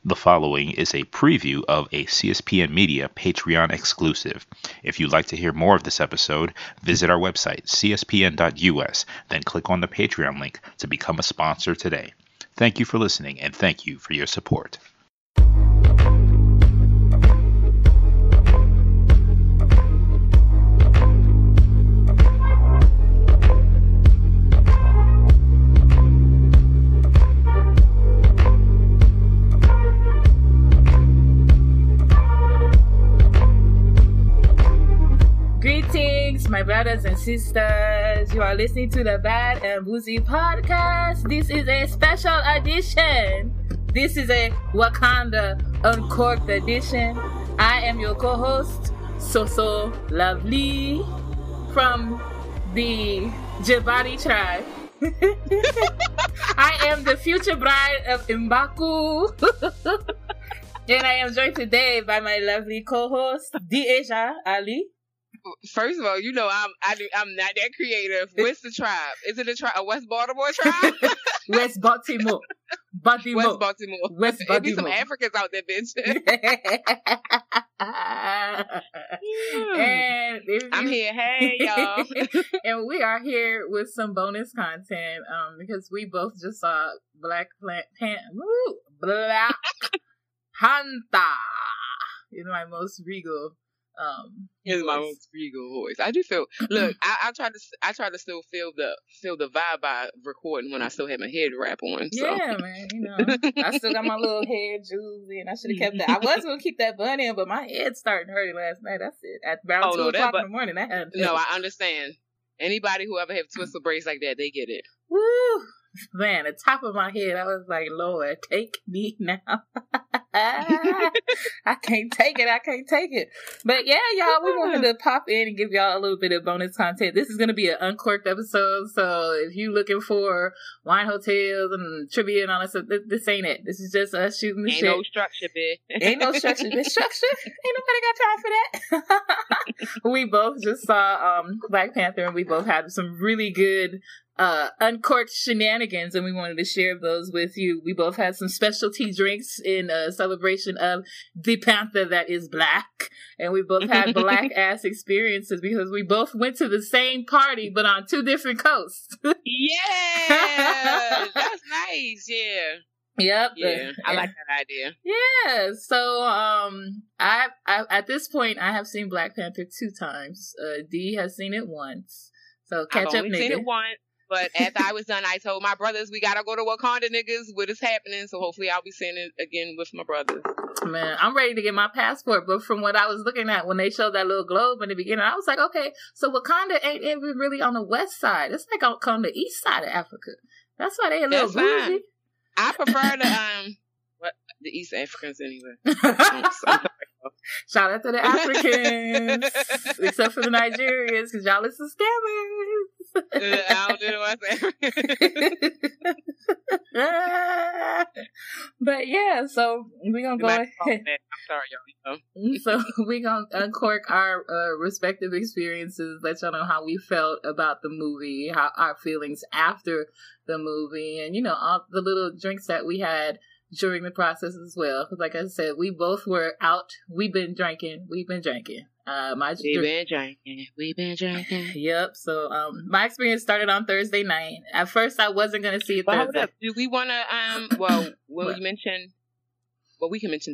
The following is a preview of a CSPN Media Patreon exclusive. If you'd like to hear more of this episode, visit our website, cspn.us, then click on the Patreon link to become a sponsor today. Thank you for listening, and thank you for your support. My brothers and sisters, you are listening to the Bad and Boozy podcast. This is a special edition. This is a Wakanda Uncorked edition. I am your co-host, So Lovely, from the Jabari tribe. I am the future bride of M'Baku. And I am joined today by my lovely co-host, Deja Ali. First of all, you know I'm not that creative. What's the tribe? Is it a West Baltimore tribe? West Baltimore. West Baltimore. There be some Africans out there, bitch. And I'm here. Hey, y'all. And we are here with some bonus content because we both just saw Black Panther. In my most regal is my most regal voice. I do feel. Look, I try to still feel the vibe by recording when I still have my head wrap on. So. Yeah, man. You know, I still got my little hair jewelry, and I should have kept that. I was gonna keep that bun in, but my head started hurting last night. That's it. At around 2 o'clock in the morning, I had. No, I understand. Anybody who ever have twisted braids like that, they get it. Woo! Man, the top of my head, I was like, Lord, take me now. I can't take it. But yeah, y'all, we wanted to pop in and give y'all a little bit of bonus content. This is going to be an uncorked episode, so if you're looking for wine hotels and trivia and all that stuff, this ain't it. This is just us shooting the shit. Ain't no structure, bitch. Ain't no structure. Bitch, structure? Ain't nobody got time for that. We both just saw Black Panther, and we both had some really good uncorked shenanigans, and we wanted to share those with you. We both had some specialty drinks in celebration of the Panther that is black, and we both had black ass experiences because we both went to the same party but on two different coasts. Yeah, that's nice. Yeah. Yep. Yeah, I like that idea. Yeah. So, I at this point I have seen Black Panther 2 times. D has seen it once. So catch up, nigga. I've only seen it once. But after I was done, I told my brothers, we gotta go to Wakanda, niggas. What is happening? So hopefully I'll be seeing it again with my brothers. Man, I'm ready to get my passport. But from what I was looking at when they showed that little globe in the beginning, I was like, okay, so Wakanda ain't even really on the west side. It's like on the east side of Africa. That's why they a little bougie. I prefer the East Africans anyway. Shout out to the Africans, except for the Nigerians, because y'all is some scammers. I don't know what I'm saying. But yeah, so we're gonna go ahead. I'm sorry, y'all. So we're gonna uncork our respective experiences, let y'all know how we felt about the movie, how our feelings after the movie, and all the little drinks that we had during the process as well. Because like I said, we both were out. We've been drinking. We've been drinking. Yep. So my experience started on Thursday night. At first, I wasn't going to see it Thursday. Hold up. Do we want to, when you mentioned, we can mention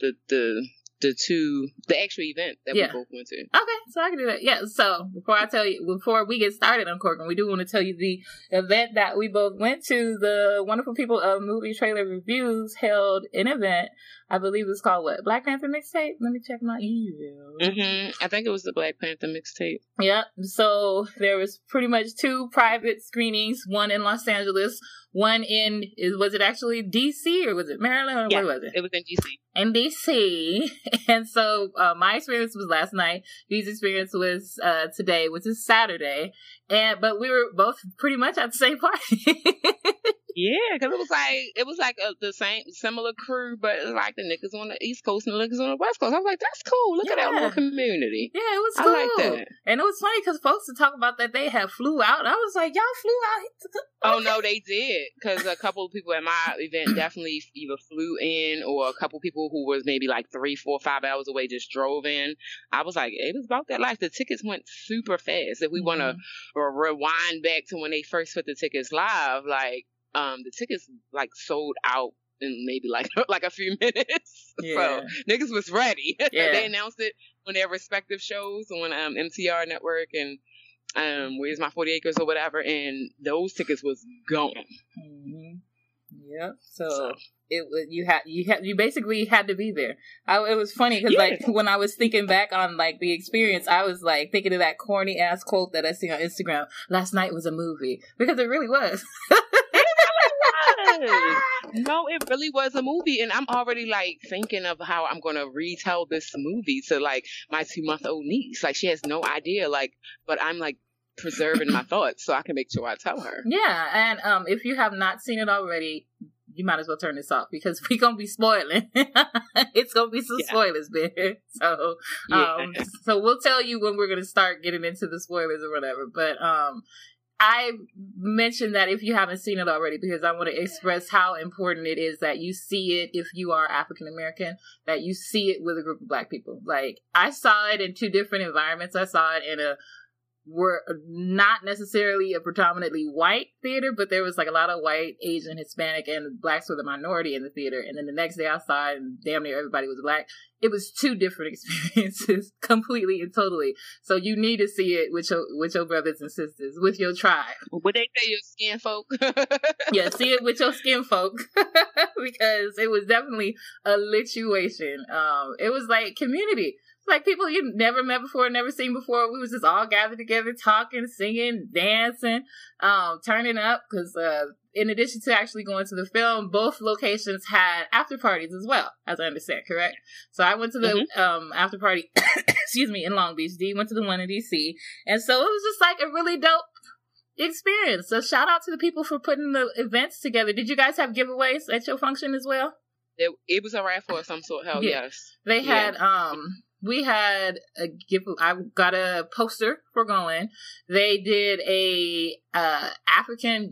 the actual event that we both went to. Okay, so I can do that. Yeah, so before we get started on Corcoran, we do want to tell you the event that we both went to. The wonderful people of Movie Trailer Reviews held an event. I believe it's called what? Black Panther Mixtape? Let me check my email. I think it was the Black Panther Mixtape. Yep. So there was pretty much 2 private screenings, one in Los Angeles, one was it actually DC or was it Maryland? Or where was it? It was in DC. In DC. And so my experience was last night. Dee's experience was today, which is Saturday. But we were both pretty much at the same party. Yeah, because it was like the same similar crew, but it was like the niggas on the East Coast and the niggas on the West Coast. I was like, that's cool. Look at that little community. Yeah, it was cool. I like that. And it was funny because folks would talk about that they had flew out. I was like, y'all flew out? Oh, no, they did. Because a couple of people at my event definitely either flew in, or a couple of people who was maybe like 3, 4, 5 hours away just drove in. I was like, it was about that life. The tickets went super fast. If we want to rewind back to when they first put the tickets live, like, the tickets like sold out in maybe like a few minutes. Yeah. So niggas was ready. Yeah. They announced it on their respective shows on MTR Network and Where's My 40 Acres or whatever, and those tickets was gone. Mm-hmm. Yep. So it was you basically had to be there. It was funny because like when I was thinking back on like the experience, I was like thinking of that corny ass quote that I see on Instagram. Last night was a movie, because it really was. No, it really was a movie, and I'm already like thinking of how I'm gonna retell this movie to like my 2-month-old niece. Like she has no idea, like, but I'm like preserving my thoughts so I can make sure I tell her. Yeah, and if you have not seen it already, you might as well turn this off because we're gonna be spoiling. It's gonna be some spoilers, man. So, so we'll tell you when we're gonna start getting into the spoilers or whatever. But I mentioned that if you haven't seen it already, because I want to express how important it is that you see it if you are African American, that you see it with a group of Black people. Like, I saw it in 2 different environments. I saw it in were not necessarily a predominantly white theater, but there was like a lot of white, Asian, Hispanic, and Blacks were the minority in the theater. And then the next day I saw it and damn near everybody was Black. It was 2 different experiences, completely and totally. So you need to see it with your brothers and sisters, with your tribe. Would they say your skin folk? Yeah, see it with your skin folk, because it was definitely a lituation. It was like community. Like people you never met before, never seen before. We was just all gathered together, talking, singing, dancing, turning up. Because in addition to actually going to the film, both locations had after parties as well, as I understand, correct? So I went to the after party, excuse me, in Long Beach. D went to the one in DC, and so it was just like a really dope experience. So shout out to the people for putting the events together. Did you guys have giveaways at your function as well? It was a raffle of some sort. Hell yes. They had we had a gift. I got a poster for going. They did a African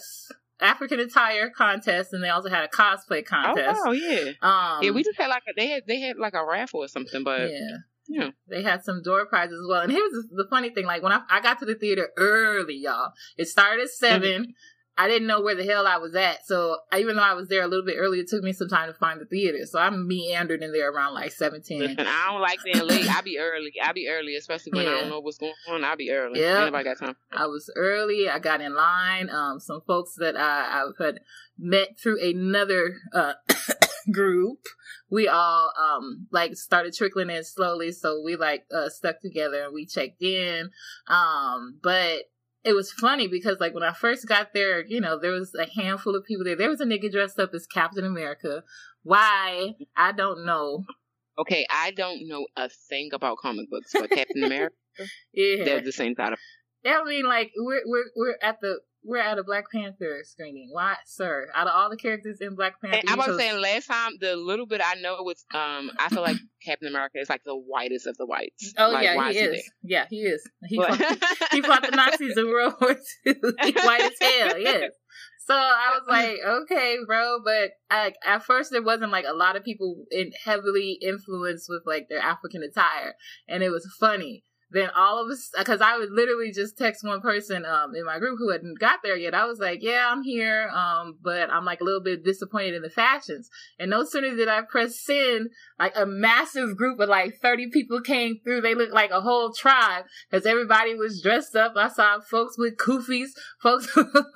attire contest, and they also had a cosplay contest. Oh yeah. Yeah, we just had they had like a raffle or something, but yeah, they had some door prizes as well. And here's the funny thing: like when I got to the theater early, y'all, it started at 7. I didn't know where the hell I was at. So even though I was there a little bit early, it took me some time to find the theater. So I meandered in there around like 17. Listen, I don't like being late. I be early, especially when I don't know what's going on. I be early. Yeah. Nobody got time. I was early. I got in line. Some folks that I had met through another group. We all like started trickling in slowly. So we stuck together and we checked in. But it was funny because, like, when I first got there, you know, there was a handful of people there. There was a nigga dressed up as Captain America. Why? I don't know. Okay, I don't know a thing about comic books, but Captain America, they're the same side of. I mean, like, we're at a Black Panther screening. Why, sir? Out of all the characters in Black Panther, and I was saying last time, the little bit I know was, I feel like Captain America is like the whitest of the whites. Oh like, yeah, he is. Yeah, he is. He fought the Nazis in World War II. He's white as hell. Yes. So I was like, okay, bro, but at first there wasn't like a lot of people heavily influenced with like their African attire, and it was funny. Then all of us, because I would literally just text one person in my group who hadn't got there yet. I was like, yeah, I'm here, but I'm like a little bit disappointed in the fashions. And no sooner did I press send, like a massive group of like 30 people came through. They looked like a whole tribe because everybody was dressed up. I saw folks with kufis, folks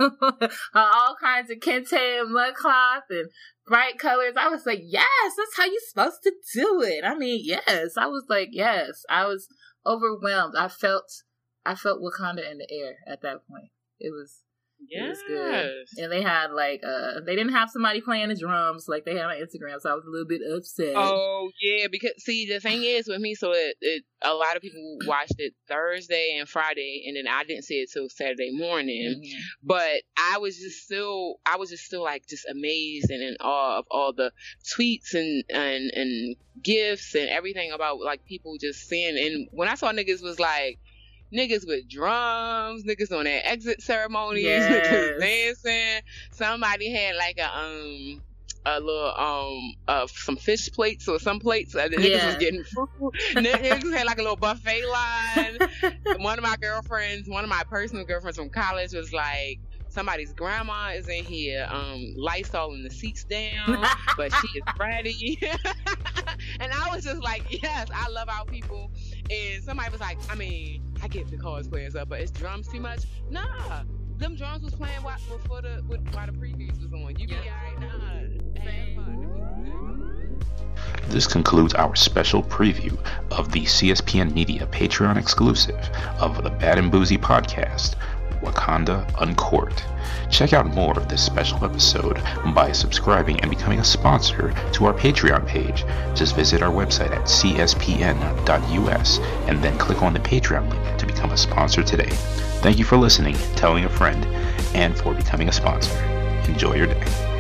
all kinds of kente and mud cloth and bright colors. I was like, yes, that's how you're supposed to do it. I mean, yes. I was like, yes. I was overwhelmed. I felt Wakanda in the air at that point. It was It was good. And they had like they didn't have somebody playing the drums like they had on Instagram, so I was a little bit upset. Oh yeah, because see the thing is with me, so a lot of people watched it Thursday and Friday, and then I didn't see it till Saturday morning. Mm-hmm. But I was just still like just amazed and in awe of all the tweets and gifts and everything about like people just seeing. And when I saw niggas was like. Niggas with drums, niggas on their exit ceremonies, niggas dancing. Somebody had like a little some fish plates or some plates. The niggas was getting food. Niggas had like a little buffet line. One of my personal girlfriends from college was like, somebody's grandma is in here, Lysol in the seats down, but she is ready. And I was just like, yes, I love our people. And somebody was like, I mean, I get the cosplayers up, but is drums too much? Nah, them drums was playing while the previews was on. You be alright, nah. This concludes our special preview of the CSPN Media Patreon exclusive of the Bad and Boozy podcast, Wakanda Uncorked. Check out more of this special episode by subscribing and becoming a sponsor to our Patreon page. Just visit our website at cspn.us and then click on the Patreon link to become a sponsor today. Thank you for listening, telling a friend, and for becoming a sponsor. Enjoy your day.